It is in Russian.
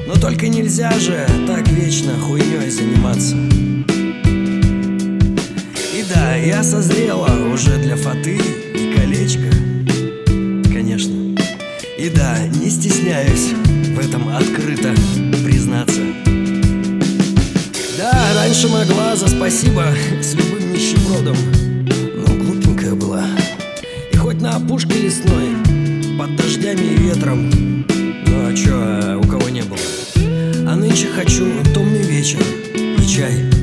Но только нельзя же так вечно хуйней заниматься. И да, я созрела уже для фаты и колечка, конечно. И да, не стесняюсь в этом открыто признаться. Да, раньше могла за спасибо с любым нищебродом, но глупенькая была. И хоть на опушке лесной, под дождями и ветром, ну а чё, у кого не было. А нынче хочу томный вечер и чай.